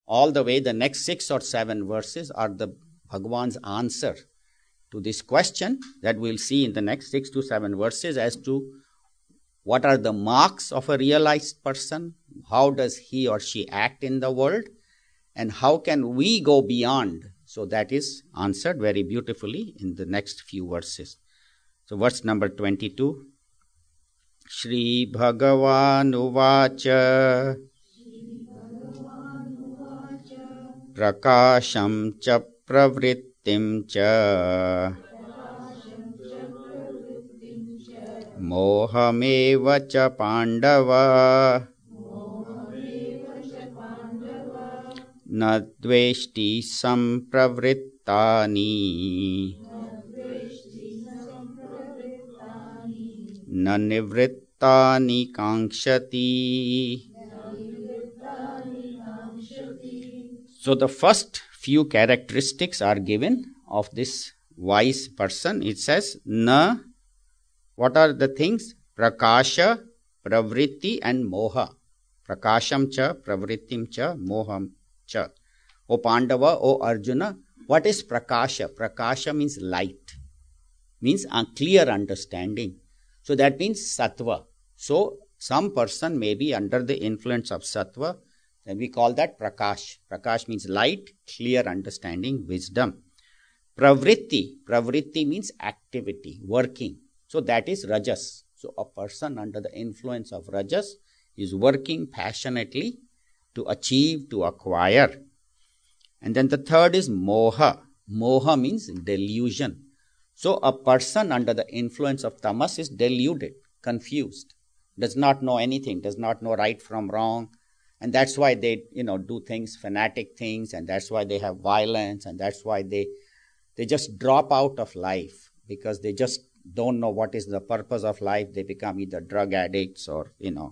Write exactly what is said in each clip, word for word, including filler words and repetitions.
all the way, the next six or seven verses are the Bhagwan's answer to this question that we'll see in the next six to seven verses as to what are the marks of a realized person, how does he or she act in the world, and how can we go beyond. So that is answered very beautifully in the next few verses. So verse number twenty-two. Shri Bhagavan Uvacha Prakasham cha pravrittim cha Mohameva cha Pandava Na dveshti sampravrittani Na nivrittani kankshati. So the first few characteristics are given of this wise person. It says, Na, what are the things? Prakasha, pravritti and moha. Prakasham cha, pravrittim cha, moham cha. O Pandava, O Arjuna, what is prakasha? Prakasha means light, means a clear understanding. So that means sattva. So some person may be under the influence of sattva, and we call that prakash. Prakash means light, clear understanding, wisdom. Pravritti. Pravritti means activity, working. So that is rajas. So a person under the influence of rajas is working passionately to achieve, to acquire. And then the third is moha. Moha means delusion. So a person under the influence of tamas is deluded, confused, does not know anything, does not know right from wrong. And that's why they, you know, do things, fanatic things, and that's why they have violence, and that's why they they just drop out of life, because they just don't know what is the purpose of life. They become either drug addicts or, you know.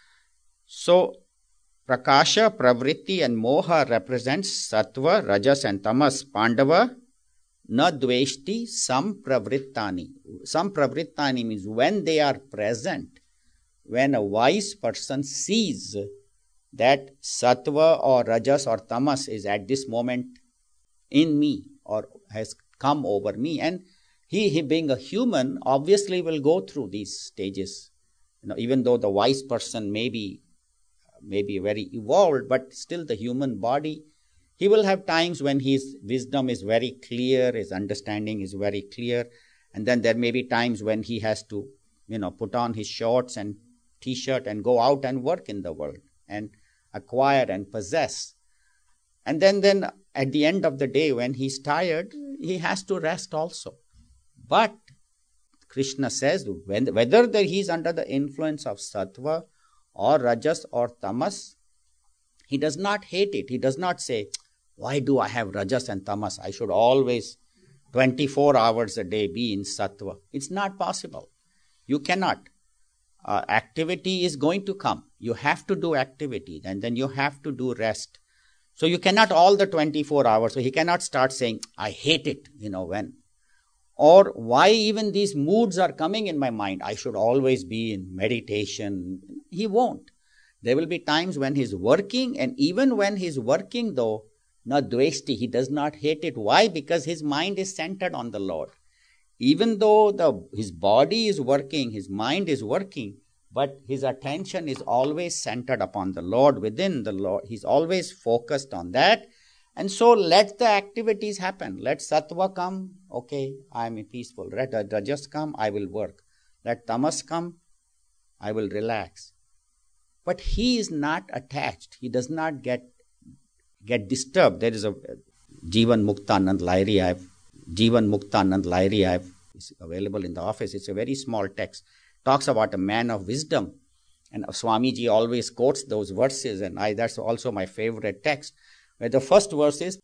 So prakasha, pravritti and moha represents sattva, rajas and tamas. Pandava, na dveshti sampravrittani. Sampravrittani means when they are present, when a wise person sees that sattva or rajas or tamas is at this moment in me or has come over me, and he, he being a human, obviously will go through these stages. You know, even though the wise person may be, may be very evolved, but still the human body, he will have times when his wisdom is very clear, his understanding is very clear, and then there may be times when he has to, you know, put on his shorts and t-shirt and go out and work in the world and acquire and possess. And then, then at the end of the day, when he's tired, he has to rest also. But Krishna says, when, whether that he's under the influence of sattva or rajas or tamas, he does not hate it. He does not say, why do I have rajas and tamas? I should always twenty-four hours a day be in sattva. It's not possible. You cannot. Uh, activity is going to come. You have to do activity, and then you have to do rest. So you cannot all the twenty-four hours. So he cannot start saying, I hate it, you know, when. Or why even these moods are coming in my mind. I should always be in meditation. He won't. There will be times when he's working, and even when he's working though, na dveshti, he does not hate it. Why? Because his mind is centered on the Lord. Even though the his body is working, his mind is working, but his attention is always centered upon the Lord, within the Lord. He's always focused on that. And so let the activities happen. Let sattva come, okay, I am peaceful. Let rajas come, I will work. Let tamas come, I will relax. But he is not attached. He does not get get disturbed. There is a Jivan Muktanand Lahiri, I have Jivan Muktanand Lahiri, I have, is available in the office. It's a very small text. Talks about a man of wisdom. And Swamiji always quotes those verses, and I that's also my favorite text. Where the first verse is,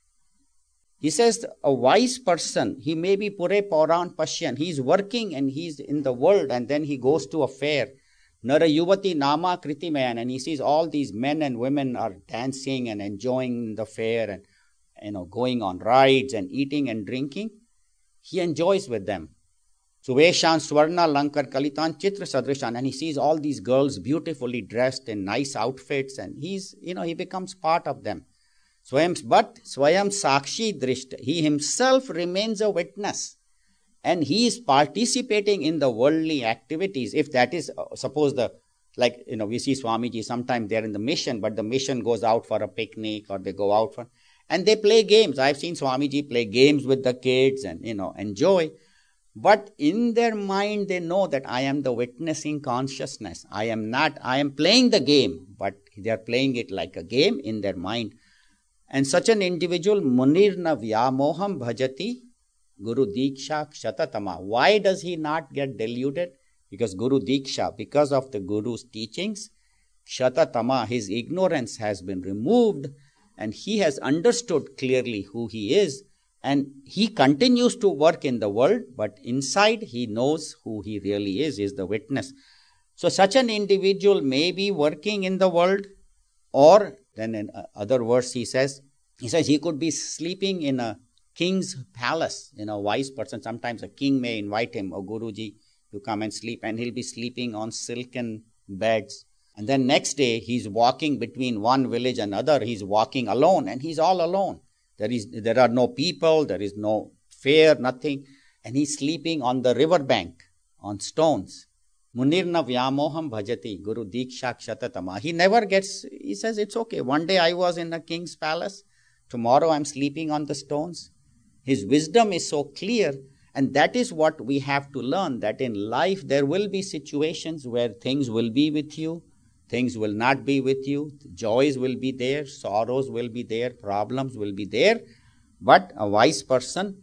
he says, a wise person, he may be pure pauran pashyan. He is working and he is in the world, and then he goes to a fair. Nara yuvati nama kritimayan, and he sees all these men and women are dancing and enjoying the fair and, you know, going on rides and eating and drinking. He enjoys with them. Suveshan Swarna Lankar Kalitan Chitra Sadrishan, and he sees all these girls beautifully dressed in nice outfits, and he's, you know, he becomes part of them. Swayam, but Swayam Sakshi Drishta, he himself remains a witness. And he is participating in the worldly activities. If that is, uh, suppose the, like, you know, we see Swamiji, sometimes they're in the mission, but the mission goes out for a picnic or they go out for, and they play games. I've seen Swamiji play games with the kids and, you know, enjoy. But in their mind, they know that I am the witnessing consciousness. I am not, I am playing the game, but they are playing it like a game in their mind. And such an individual, Munirna Vyamoham Bhajati Guru Diksha Kshatatama. Why does he not get deluded? Because Guru Diksha, because of the Guru's teachings, Kshatatama, his ignorance has been removed and he has understood clearly who he is. And he continues to work in the world, but inside he knows who he really is, is the witness. So such an individual may be working in the world, or then in other words he says, he says he could be sleeping in a king's palace, you know, wise person. Sometimes a king may invite him, oh Guruji, you come and sleep, and he'll be sleeping on silken beds. And then next day he's walking between one village and another. He's walking alone and he's all alone. There is, there are no people, there is no fare, nothing. And he's sleeping on the river bank, on stones. Munirna Vyamoham Bhajati, Guru Diksha Kshatatama. He never gets, he says, it's okay. One day I was in a king's palace. Tomorrow I'm sleeping on the stones. His wisdom is so clear. And that is what we have to learn, that in life there will be situations where things will be with you. Things will not be with you. Joys will be there. Sorrows will be there. Problems will be there. But a wise person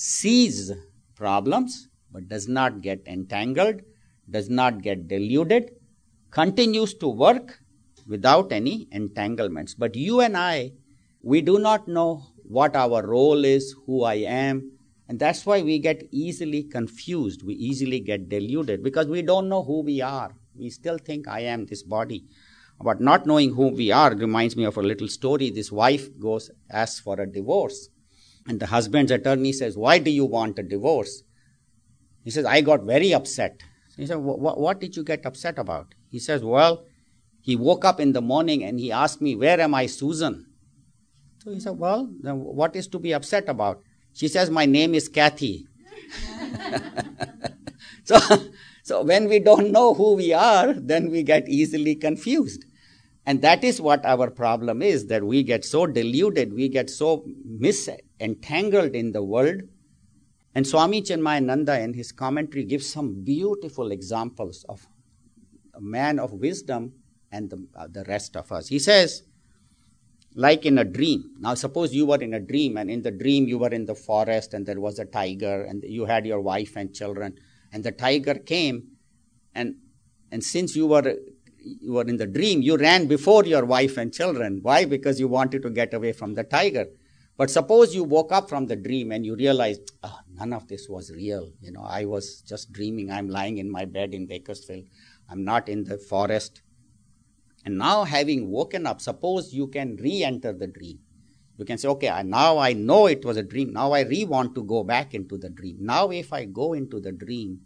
sees problems, but does not get entangled, does not get deluded, continues to work without any entanglements. But you and I, we do not know what our role is, who I am. And that's why we get easily confused. We easily get deluded because we don't know who we are. We still think I am this body. But not knowing who we are reminds me of a little story. This wife goes, asks for a divorce. And the husband's attorney says, why do you want a divorce? He says, I got very upset. He said, what did you get upset about? He says, well, he woke up in the morning and he asked me, where am I, Susan? So he said, well, then what is to be upset about? She says, my name is Kathy. so, so when we don't know who we are, then we get easily confused. And that is what our problem is, that we get so deluded, we get so misentangled in the world. And Swami Chinmayananda in his commentary gives some beautiful examples of a man of wisdom and the, uh, the rest of us. He says, like in a dream. Now suppose you were in a dream, and in the dream you were in the forest and there was a tiger and you had your wife and children, and the tiger came, and and since you were you were in the dream, you ran before your wife and children. Why? Because you wanted to get away from the tiger. But suppose you woke up from the dream and you realized, oh, none of this was real. You know, I was just dreaming. I'm lying in my bed in Bakersfield. I'm not in the forest. And now having woken up, suppose you can re-enter the dream. You can say, okay, now I know it was a dream. Now I re-want to go back into the dream. Now if I go into the dream,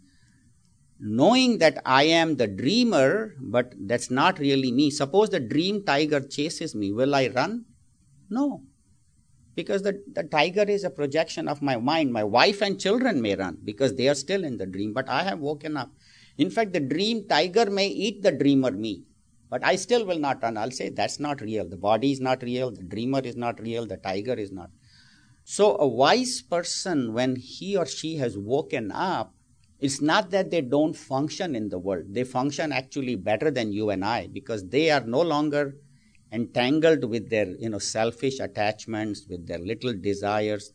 knowing that I am the dreamer, but that's not really me. Suppose the dream tiger chases me. Will I run? No. Because the, the tiger is a projection of my mind. My wife and children may run because they are still in the dream, but I have woken up. In fact, the dream tiger may eat the dreamer me, but I still will not run. I'll say that's not real. The body is not real. The dreamer is not real. The tiger is not. So a wise person, when he or she has woken up, it's not that they don't function in the world. They function actually better than you and I because they are no longer entangled with their, you know, selfish attachments, with their little desires.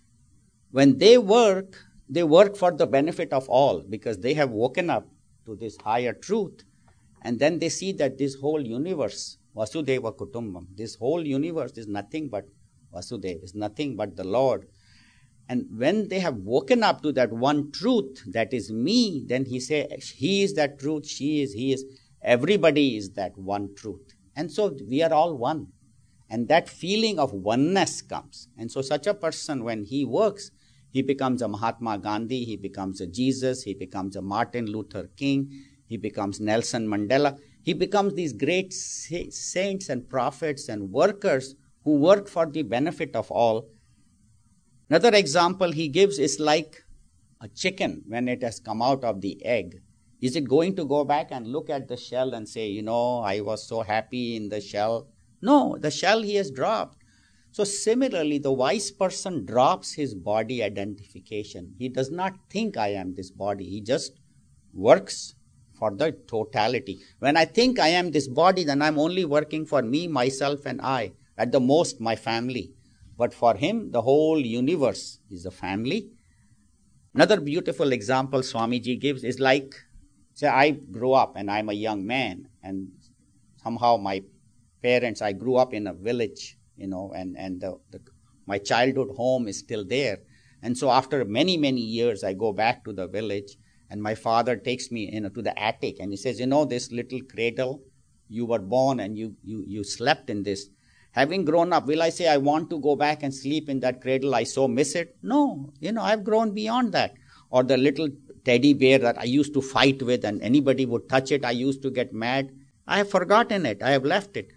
When they work, they work for the benefit of all because they have woken up to this higher truth. And then they see that this whole universe, Vasudeva Kutumbam, this whole universe is nothing but Vasudeva, is nothing but the Lord. And when they have woken up to that one truth, that is me, then he says, he is that truth, she is, he is, everybody is that one truth. And so we are all one. And that feeling of oneness comes. And so such a person, when he works, he becomes a Mahatma Gandhi, he becomes a Jesus, he becomes a Martin Luther King, he becomes Nelson Mandela. He becomes these great saints and prophets and workers who work for the benefit of all. Another example he gives is like a chicken when it has come out of the egg. Is it going to go back and look at the shell and say, you know, I was so happy in the shell? No, the shell he has dropped. So similarly, the wise person drops his body identification. He does not think I am this body. He just works for the totality. When I think I am this body, then I'm only working for me, myself, and I. At the most, my family. But for him, the whole universe is a family. Another beautiful example Swamiji gives is like, say, I grew up and I'm a young man, and somehow my parents, I grew up in a village, you know, and, and the, the, my childhood home is still there. And so after many, many years, I go back to the village, and my father takes me, you know, to the attic, and he says, you know, this little cradle, you were born and you, you, you slept in this. Having grown up, will I say I want to go back and sleep in that cradle? I so miss it. No, you know, I've grown beyond that. Or the little teddy bear that I used to fight with, and anybody would touch it, I used to get mad. I have forgotten it. I have left it.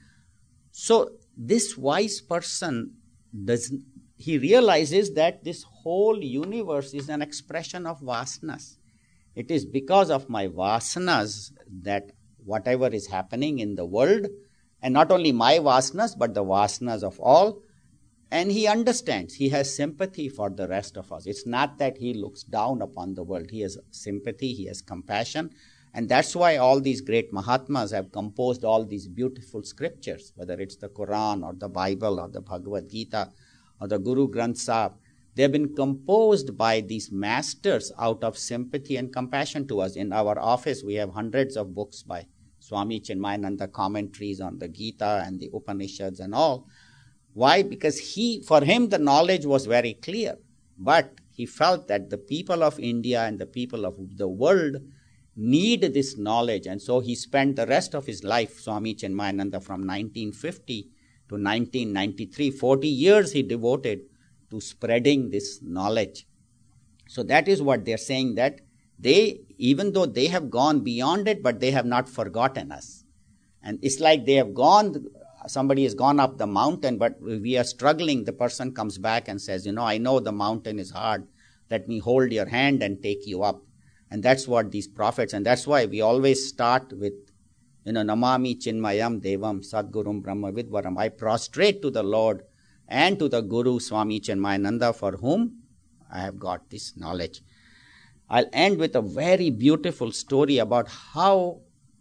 So this wise person, does he realizes that this whole universe is an expression of vasanas. It is because of my vasanas that whatever is happening in the world, and not only my vasanas, but the vasanas of all. And he understands. He has sympathy for the rest of us. It's not that he looks down upon the world. He has sympathy. He has compassion. And that's why all these great Mahatmas have composed all these beautiful scriptures, whether it's the Quran or the Bible or the Bhagavad Gita or the Guru Granth Sahib. They have been composed by these masters out of sympathy and compassion to us. In our office, we have hundreds of books by Swami Chinmayananda, commentaries on the Gita and the Upanishads and all. Why? Because he, for him, the knowledge was very clear. But he felt that the people of India and the people of the world need this knowledge. And so he spent the rest of his life, Swami Chinmayananda, from nineteen fifty to nineteen ninety-three, forty years he devoted to spreading this knowledge. So that is what they're saying, that they, even though they have gone beyond it, but they have not forgotten us. And it's like they have gone, somebody has gone up the mountain, but we are struggling. The person comes back and says, you know, I know the mountain is hard. Let me hold your hand and take you up. And that's what these prophets, and that's why we always start with, you know, Namami Chinmayam Devam Sadgurum Brahma Vidvaram. I prostrate to the Lord and to the Guru Swami Chinmayananda, for whom I have got this knowledge. I'll end with a very beautiful story about how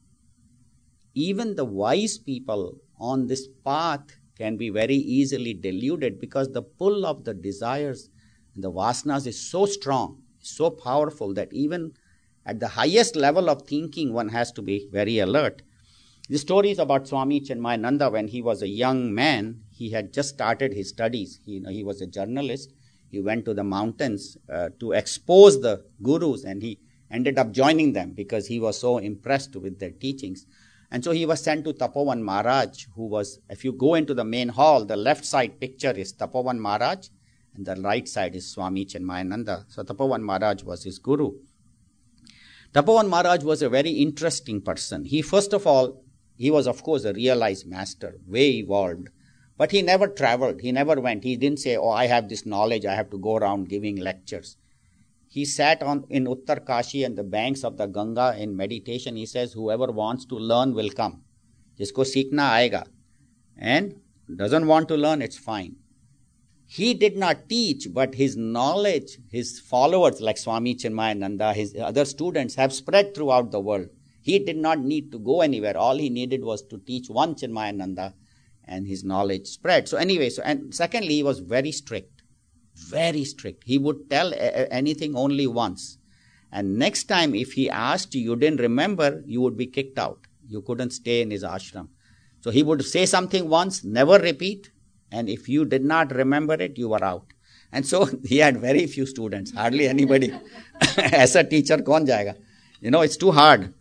even the wise people on this path can be very easily deluded, because the pull of the desires and the vasanas is so strong, so powerful, that even at the highest level of thinking, one has to be very alert. The story is about Swami Chinmayananda. When he was a young man, he had just started his studies. He, you know, he was a journalist. He went to the mountains uh, to expose the gurus, and he ended up joining them because he was so impressed with their teachings. And so he was sent to Tapovan Maharaj, who was, if you go into the main hall, the left side picture is Tapovan Maharaj, and the right side is Swami Chinmayananda. So Tapovan Maharaj was his guru. Tapovan Maharaj was a very interesting person. He, first of all, he was, of course, a realized master, way evolved. But he never traveled. He never went. He didn't say, oh, I have this knowledge, I have to go around giving lectures. He sat on in Uttar Kashi and the banks of the Ganga in meditation. He says, whoever wants to learn will come. Jisko seekhna aayega. And doesn't want to learn, it's fine. He did not teach, but his knowledge, his followers like Swami Chinmayananda, his other students have spread throughout the world. He did not need to go anywhere. All he needed was to teach one Chinmayananda, and his knowledge spread. So anyway, so and secondly, he was very strict, very strict. He would tell a- anything only once. And next time, if he asked you, you didn't remember, you would be kicked out. You couldn't stay in his ashram. So he would say something once, never repeat. And if you did not remember it, you were out. And so he had very few students, hardly anybody. As a teacher, kaun jayega? You know, it's too hard.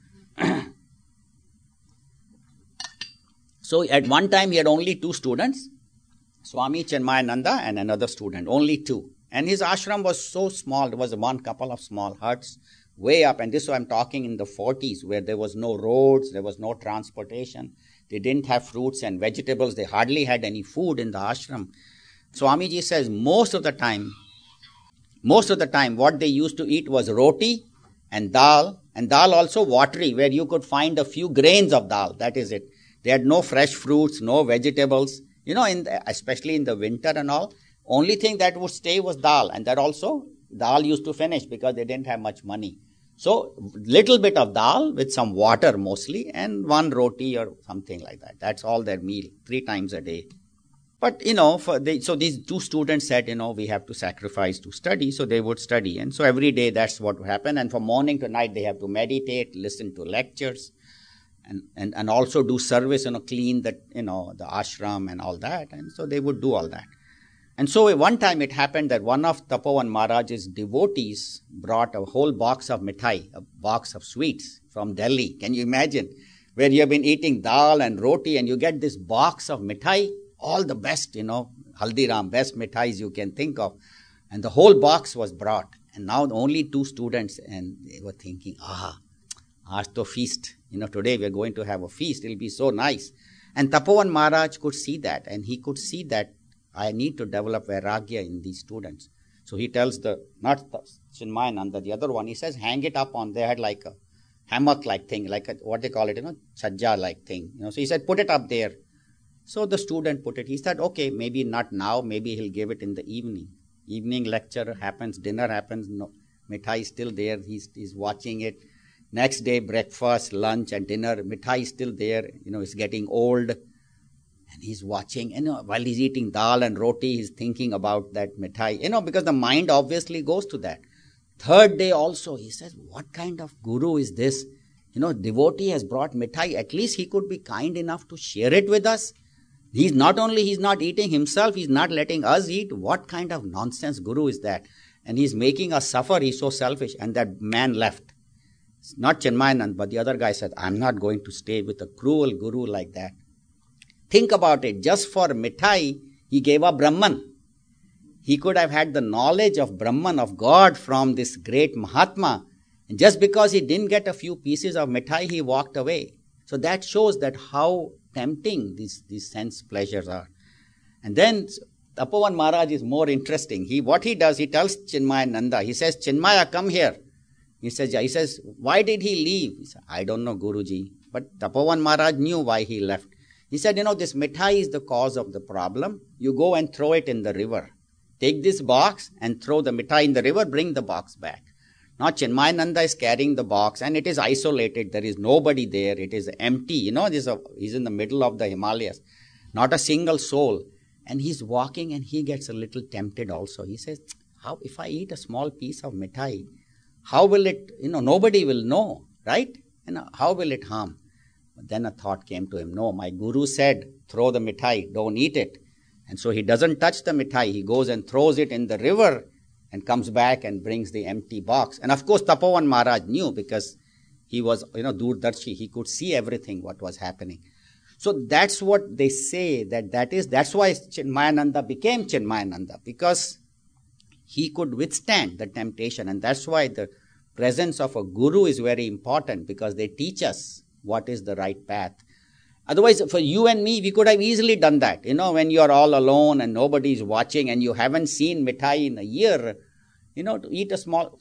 So at one time, he had only two students, Swami Chinmayananda and another student, only two. And his ashram was so small. There was one couple of small huts way up. And this I'm talking in the forties, where there was no roads, there was no transportation. They didn't have fruits and vegetables. They hardly had any food in the ashram. Swamiji says most of the time, most of the time what they used to eat was roti and dal, and dal also watery, where you could find a few grains of dal. That is it. They had no fresh fruits, no vegetables. You know, in the, especially in the winter and all, only thing that would stay was dal, and that also dal used to finish because they didn't have much money. So little bit of dal with some water mostly, and one roti or something like that. That's all their meal, three times a day. But, you know, for they, so these two students said, you know, we have to sacrifice to study, so they would study. And so every day that's what would happen. And from morning to night they have to meditate, listen to lectures, and, and, and also do service, you know, clean the, you know, the ashram and all that. And so they would do all that. And so one time it happened that one of Tapovan Maharaj's devotees brought a whole box of mithai, a box of sweets from Delhi. Can you imagine? Where you have been eating dal and roti and you get this box of mithai, all the best, you know, Haldiram, best mithais you can think of. And the whole box was brought. And now only two students, and they were thinking, ah, aaj to feast. You know, today we are going to have a feast. It will be so nice. And Tapovan Maharaj could see that. And he could see that I need to develop vairagya in these students. So he tells the, not the Chinmayananda, the other one, he says, hang it up on, they had like a hammock-like thing, like a, what they call it, you know, chajja-like thing. You know, so he said, put it up there. So the student put it. He said, okay, maybe not now, maybe he'll give it in the evening. Evening lecture happens, dinner happens, no, mithai is still there, he's, he's watching it. Next day, breakfast, lunch and dinner, mithai is still there, you know, it's getting old. And he's watching, you know, while he's eating dal and roti, he's thinking about that mithai, you know, because the mind obviously goes to that. Third day also, he says, what kind of guru is this? You know, devotee has brought mithai, at least he could be kind enough to share it with us. He's not only, he's not eating himself, he's not letting us eat. What kind of nonsense guru is that? And he's making us suffer, he's so selfish. And that man left. It's not Chinmayanand, but the other guy said, I'm not going to stay with a cruel guru like that. Think about it, just for mithai, he gave up Brahman. He could have had the knowledge of Brahman, of God from this great Mahatma. And just because he didn't get a few pieces of mithai, he walked away. So that shows that how tempting these, these sense pleasures are. And then Tapovan Maharaj is more interesting. He, what he does, he tells Chinmayananda, he says, Chinmaya, come here. He says, yeah. He says, why did he leave? He said, I don't know, Guruji. But Tapovan Maharaj knew why he left. He said, you know, this mithai is the cause of the problem. You go and throw it in the river. Take this box and throw the mithai in the river, bring the box back. Now Chinmayananda is carrying the box and it is isolated. There is nobody there. It is empty. You know, this is a, he's in the middle of the Himalayas. Not a single soul. And he's walking and he gets a little tempted also. He says, how, if I eat a small piece of mithai, how will it, you know, nobody will know, right? You know, how will it harm? But then a thought came to him. No, my guru said, throw the mithai, don't eat it. And so he doesn't touch the mithai. He goes and throws it in the river and comes back and brings the empty box. And of course, Tapovan Maharaj knew because he was, you know, Durdarshi. He could see everything what was happening. So that's what they say, that that is, that's why Chinmayananda became Chinmayananda, because he could withstand the temptation. And that's why the presence of a guru is very important, because they teach us what is the right path. Otherwise, for you and me, we could have easily done that. You know, when you are all alone and nobody is watching and you haven't seen mithai in a year, you know, to eat a small,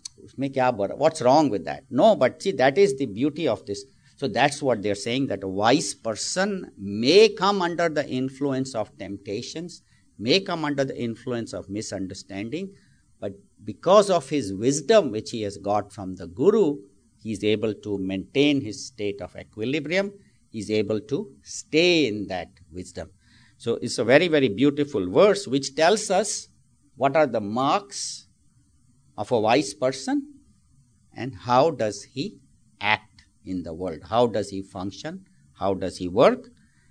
what's wrong with that? No, but see, that is the beauty of this. So that's what they're saying, that a wise person may come under the influence of temptations, may come under the influence of misunderstanding, but because of his wisdom which he has got from the guru, he is able to maintain his state of equilibrium. He is able to stay in that wisdom. So it's a very, very beautiful verse which tells us what are the marks of a wise person and how does he act in the world. How does he function? How does he work?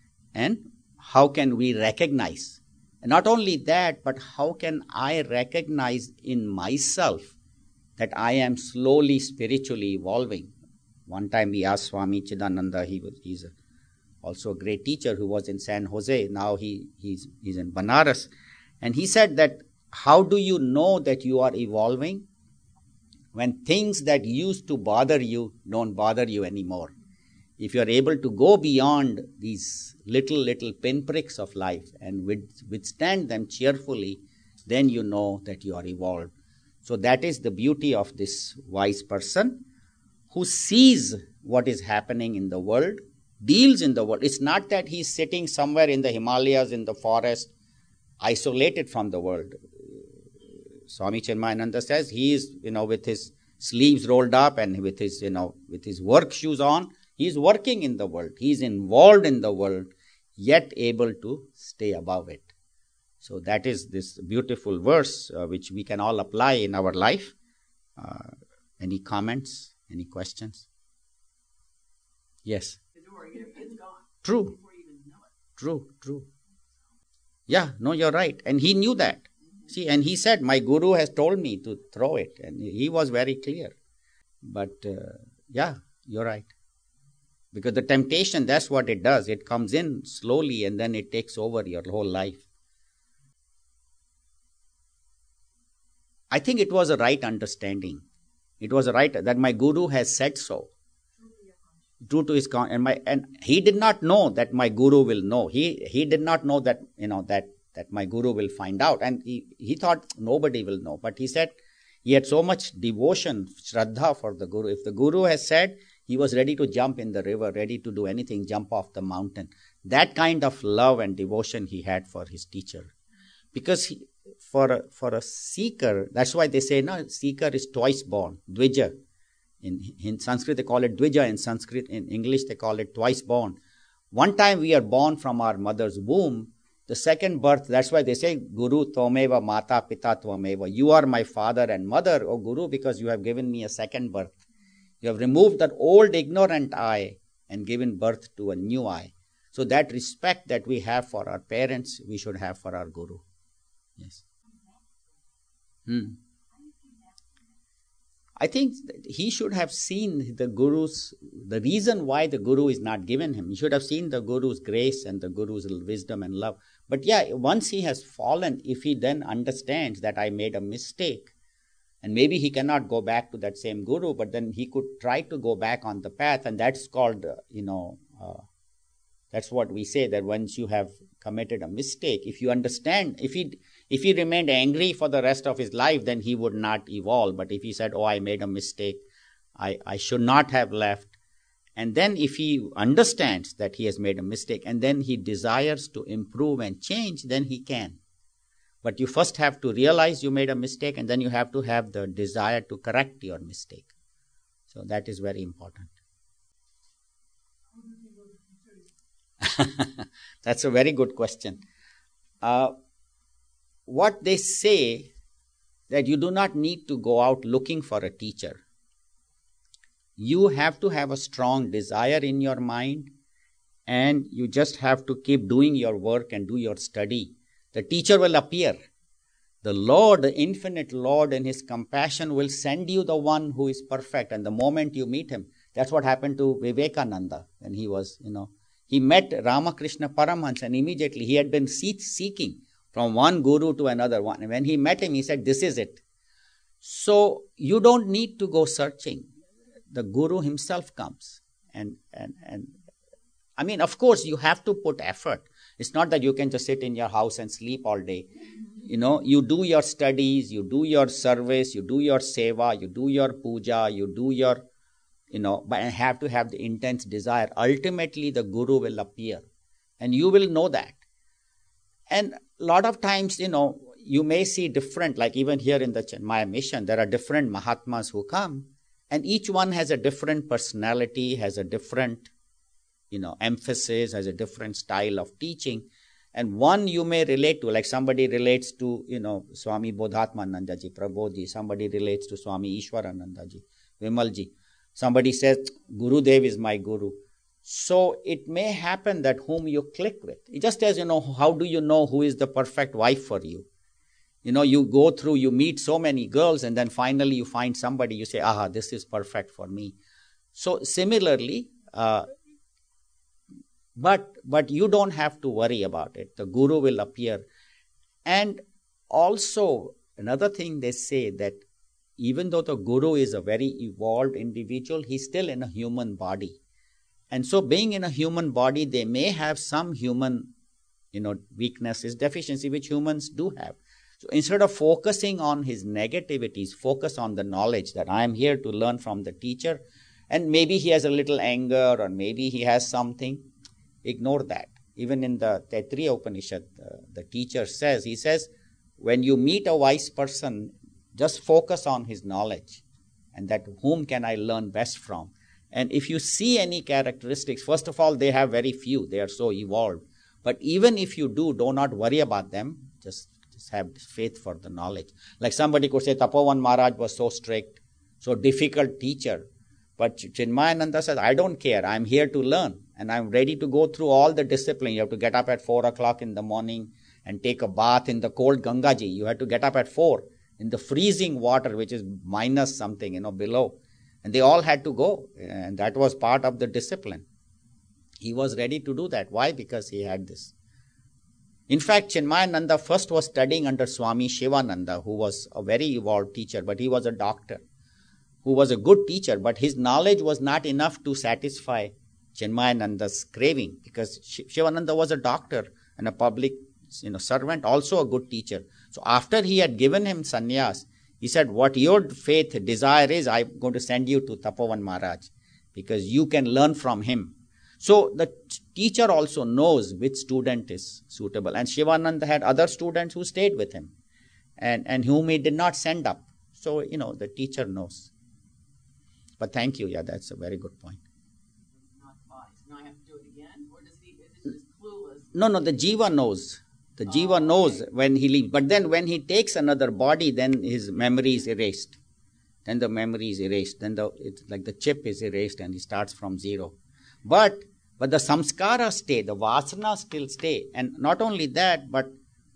And how can we recognize? And not only that, but how can I recognize in myself that I am slowly spiritually evolving? One time we asked Swami Chidananda, he was he's a, also a great teacher who was in San Jose. Now he he's he's in Banaras, and he said that how do you know that you are evolving? When things that used to bother you don't bother you anymore. If you are able to go beyond these little, little pinpricks of life and withstand them cheerfully, then you know that you are evolved. So that is the beauty of this wise person who sees what is happening in the world, deals in the world. It's not that he's sitting somewhere in the Himalayas, in the forest, isolated from the world. Swami Chinmayananda says he is, you know, with his sleeves rolled up and with his, you know, with his work shoes on. He is working in the world. He is involved in the world, yet able to stay above it. So that is this beautiful verse uh, which we can all apply in our life. Uh, any comments? Any questions? Yes. True. True, true. Yeah, no, you're right. And he knew that. See, and he said, my guru has told me to throw it. And he was very clear. But, uh, yeah, you're right. Because the temptation, that's what it does. It comes in slowly and then it takes over your whole life. I think it was a right understanding. It was a right that my guru has said so. True to his con and my and he did not know that my guru will know. He he did not know that you know that that my guru will find out. And he, he thought nobody will know. But he said he had so much devotion, shraddha for the guru. If the guru has said, he was ready to jump in the river, ready to do anything, jump off the mountain. That kind of love and devotion he had for his teacher. Because he, for, a, for a seeker, that's why they say, no, seeker is twice born, dvija. In, in Sanskrit, they call it dvija. In Sanskrit, in English, they call it twice born. One time we are born from our mother's womb. The second birth, that's why they say, Guru Tomeva Mata Pita Tvameva. You are my father and mother, O Guru, because you have given me a second birth. You have removed that old ignorant I and given birth to a new I. So that respect that we have for our parents, we should have for our Guru. Yes. Hmm. I think he should have seen the Guru's, the reason why the Guru is not given him. He should have seen the Guru's grace and the Guru's wisdom and love. But yeah, once he has fallen, if he then understands that I made a mistake, and maybe he cannot go back to that same Guru, but then he could try to go back on the path, and that's called, uh, you know, uh, that's what we say, that once you have committed a mistake, if you understand, if he if he remained angry for the rest of his life, then he would not evolve. But if he said, oh, I made a mistake, I, I should not have left. And then if he understands that he has made a mistake, and then he desires to improve and change, then he can. But you first have to realize you made a mistake, and then you have to have the desire to correct your mistake. So that is very important. That's a very good question. Uh, what they say, that you do not need to go out looking for a teacher. You have to have a strong desire in your mind, and you just have to keep doing your work and do your study. The teacher will appear. The Lord, the infinite Lord in his compassion will send you the one who is perfect. And the moment you meet him, that's what happened to Vivekananda when he was, you know, he met Ramakrishna Paramahansa, and immediately he had been seeking from one guru to another one. And when he met him, he said, this is it. So you don't need to go searching. The guru himself comes. And, and, and I mean, of course, you have to put effort. It's not that you can just sit in your house and sleep all day. You know, you do your studies, you do your service, you do your seva, you do your puja, you do your, you know, but have to have the intense desire. Ultimately, the guru will appear and you will know that. And a lot of times, you know, you may see different, like even here in the Chinmaya mission, there are different Mahatmas who come, and each one has a different personality, has a different, you know, emphasis, has a different style of teaching. And one you may relate to, like somebody relates to, you know, Swami Bodhatmanandaji, Prabodhi, somebody relates to Swami Ishwaranandaji, Vimalji. Somebody says, Gurudev is my guru. So it may happen that whom you click with. It just as, you know, how do you know who is the perfect wife for you? You know, you go through, you meet so many girls, and then finally you find somebody, you say, aha, this is perfect for me. So similarly, uh, but but you don't have to worry about it. The guru will appear. And also, another thing they say, that even though the guru is a very evolved individual, he's still in a human body. And so being in a human body, they may have some human, you know, weaknesses, deficiency, which humans do have. So instead of focusing on his negativities, focus on the knowledge that I am here to learn from the teacher. And maybe he has a little anger, or maybe he has something. Ignore that. Even in the Taittiriya Upanishad, uh, the teacher says, he says, when you meet a wise person, just focus on his knowledge, and that whom can I learn best from. And if you see any characteristics, first of all, they have very few. They are so evolved. But even if you do, do not worry about them. Just, just have faith for the knowledge. Like somebody could say, Tapovan Maharaj was so strict, so difficult teacher. But Chinmayananda says, I don't care. I'm here to learn. And I'm ready to go through all the discipline. You have to get up at four o'clock in the morning and take a bath in the cold Gangaji. You have to get up at four in the freezing water, which is minus something, you know, below. And they all had to go. And that was part of the discipline. He was ready to do that. Why? Because he had this. In fact, Chinmayananda first was studying under Swami Shivananda, who was a very evolved teacher, but he was a doctor, who was a good teacher, but his knowledge was not enough to satisfy Chinmayananda's craving, because Shivananda was a doctor and a public, you know, servant, also a good teacher. So after he had given him sannyas, he said, what your faith desire is, I'm going to send you to Tapovan Maharaj, because you can learn from him. So the teacher also knows which student is suitable. And Shivananda had other students who stayed with him and, and whom he did not send up. So, you know, the teacher knows. But thank you. Yeah, that's a very good point. Not wise. Now I have to do it again? Or does he, is it just clueless? No, no, the jiva knows. The Oh, jiva knows okay. when he leaves. But then when he takes another body, then his memory is erased. Then the memory is erased. Then the it's like the chip is erased and he starts from zero. But but the samskara stay, the vasana still stay. And not only that, but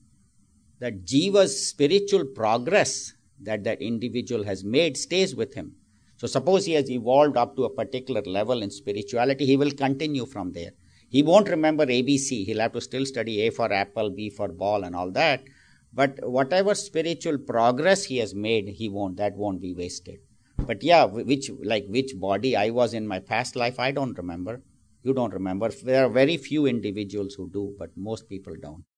that jiva's spiritual progress that that individual has made stays with him. So suppose he has evolved up to a particular level in spirituality, he will continue from there. He won't remember A B C. He'll have to still study A for apple, B for ball and all that. But whatever spiritual progress he has made, he won't. That won't be wasted. But yeah, which like which body I was in my past life, I don't remember. You don't remember. There are very few individuals who do, but most people don't.